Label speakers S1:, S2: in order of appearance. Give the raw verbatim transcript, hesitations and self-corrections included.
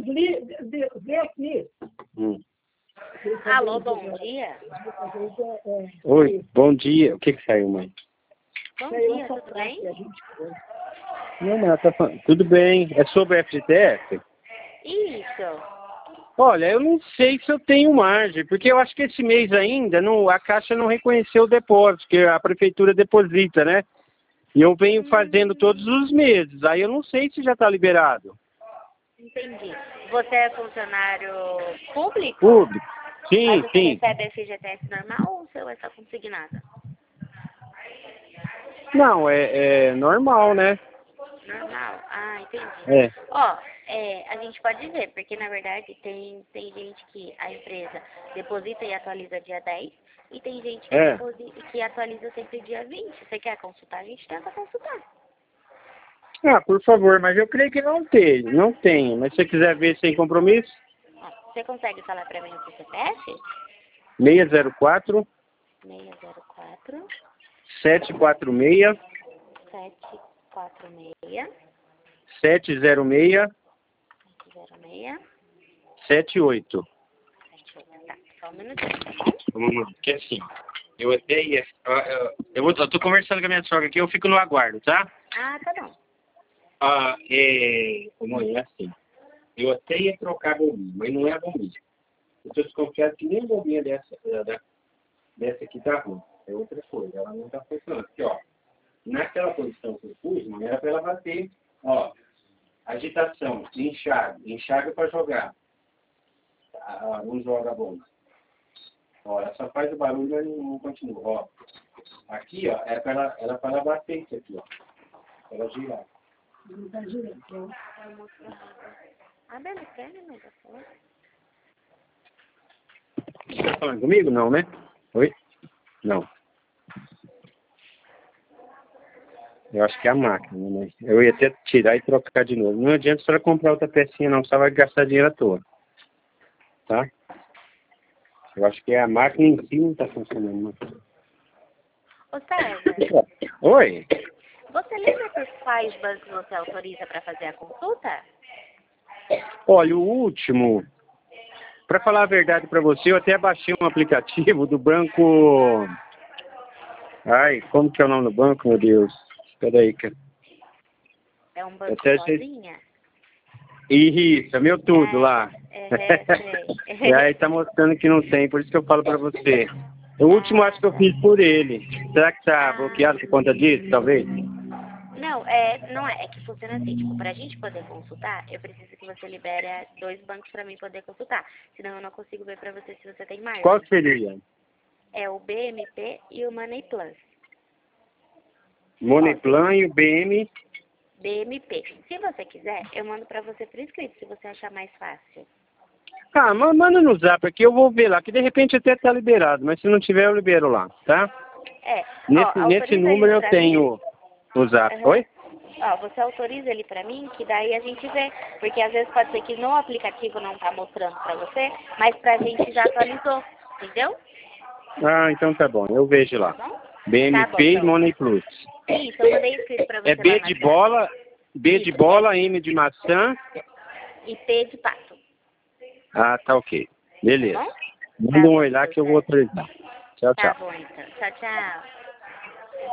S1: Li, vê, vê aqui.
S2: Hum.
S3: Alô, bom dia.
S2: Oi, bom dia. O que que saiu, mãe?
S3: Bom dia, tudo bem?
S2: Não, mas ela tá falando. Tudo bem. É sobre F G T S?
S3: Isso.
S2: Olha, eu não sei se eu tenho margem, porque eu acho que esse mês ainda não, a Caixa não reconheceu o depósito, que a Prefeitura deposita, né? E eu venho fazendo todos os meses. Aí eu não sei se já está liberado.
S3: Entendi. Você é funcionário público?
S2: Público? Sim,
S3: Mas você
S2: sim.
S3: recebe F G T S normal ou o seu é só consignado?
S2: Não, é, é normal, né?
S3: Normal? Ah, entendi.
S2: É.
S3: Ó, é, a gente pode ver, porque na verdade tem, tem gente que a empresa deposita e atualiza dia dez e tem gente que,
S2: É.
S3: deposita, que atualiza sempre dia vinte. Você quer consultar? A gente tenta consultar.
S2: Ah, por favor, mas eu creio que não tem, não tem. Mas se você quiser ver sem compromisso,
S3: Ó, você consegue falar pra mim o seu C P F?
S2: seis zero quatro,
S3: seis zero quatro,
S2: sete quatro seis,
S3: sete quatro seis,
S2: sete zero seis,
S3: sete zero seis,
S2: sete oito.
S3: sete oito. Tá, só um minutinho, tá bom?
S2: Vamos lá, porque assim, eu até ia... Eu, eu, eu, vou, eu tô conversando com a minha sogra aqui, eu fico no aguardo, tá?
S3: Ah, tá bom.
S2: Ah, é... Mãe, é assim, eu até ia trocar a bombinha, mas não é a bombinha. Eu tô desconfiado que nem a bombinha dessa, da, dessa aqui tá ruim. É outra coisa, ela não tá funcionando. Porque, ó, naquela posição que eu pus, não era pra ela bater, ó, agitação, enxágue, enxágue para jogar. Ah, não joga a bomba. Ó, ela só faz o barulho, mas não continua. Ó, aqui, ó, é para ela, ela, para ela bater isso aqui, ó. Para ela girar.
S1: Não tá girando.
S3: Ah, beleza, quer, né? Tá falando?
S2: Você tá falando comigo? Não, né? Oi? Não. Eu acho que é a máquina, né? Eu ia até tirar e trocar de novo. Não adianta a senhora comprar outra pecinha, não, você vai gastar dinheiro à toa. Tá? Eu acho que é a máquina em si não está funcionando.
S3: Ô, César,
S2: Oi?
S3: você lembra por quais bancos você autoriza para fazer a consulta?
S2: Olha, o último, para falar a verdade para você, eu até baixei um aplicativo do banco... Ai, como que é o nome do banco, meu Deus? Espera aí, cara.
S3: É um banco
S2: Até
S3: sozinha?
S2: Isso, é meu tudo
S3: É,
S2: lá.
S3: é, sei.
S2: E aí tá mostrando que não tem, por isso que eu falo pra você. O último acho que eu fiz por ele. Será que tá
S3: Ah.
S2: bloqueado por conta disso, talvez?
S3: Não, é, não é, é que funciona assim, tipo, pra gente poder consultar, eu preciso que você libere dois bancos pra mim poder consultar, senão eu não consigo ver pra você se você tem margem.
S2: Qual seria?
S3: É o B M P e o Money Plus.
S2: Moneyplan e o B M.
S3: B M P. Se você quiser, eu mando pra você por escrito, se você achar mais fácil.
S2: Ah, ma- manda no zap aqui, eu vou ver lá, que de repente até tá liberado, mas se não tiver eu libero lá, tá?
S3: É,
S2: Nesse,
S3: ó,
S2: nesse
S3: autoriza
S2: número
S3: ele
S2: eu
S3: pra
S2: tenho
S3: mim.
S2: o zap.
S3: Uhum.
S2: Oi?
S3: Ó, você autoriza ele pra mim, que daí a gente vê, porque às vezes pode ser que no aplicativo não tá mostrando pra você, mas pra gente já atualizou, entendeu?
S2: Ah, então tá bom, eu vejo lá.
S3: Tá bom?
S2: B M P
S3: Tá bom,
S2: e
S3: então.
S2: Money Plus.
S3: Isso, eu mandei escrito pra você
S2: É B
S3: lá
S2: de
S3: na
S2: bola, B de
S3: Isso,
S2: bola, M de maçã.
S3: e P de pato,
S2: Ah, tá ok.
S3: tá
S2: Beleza.
S3: bom?
S2: Manda
S3: Tá
S2: um
S3: bom,
S2: oi lá
S3: então,
S2: que eu vou
S3: César.
S2: autorizar. Tchau,
S3: Tá
S2: tchau.
S3: bom, então. Tchau, tchau.